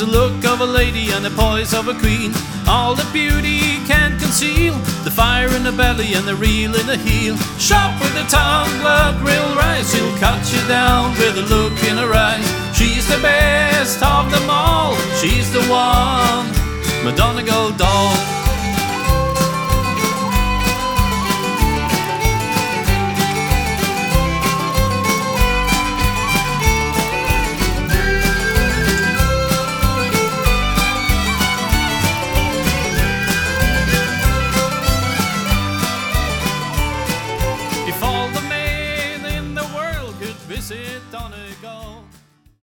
the look of a lady and the poise of a queen. All the beauty can't conceal, the fire in the belly and the reel in the heel. Sharp with the tongue, blood will rise, she'll cut you down with a look in her eyes. She's the best of them all, she's the one, McDonagall doll.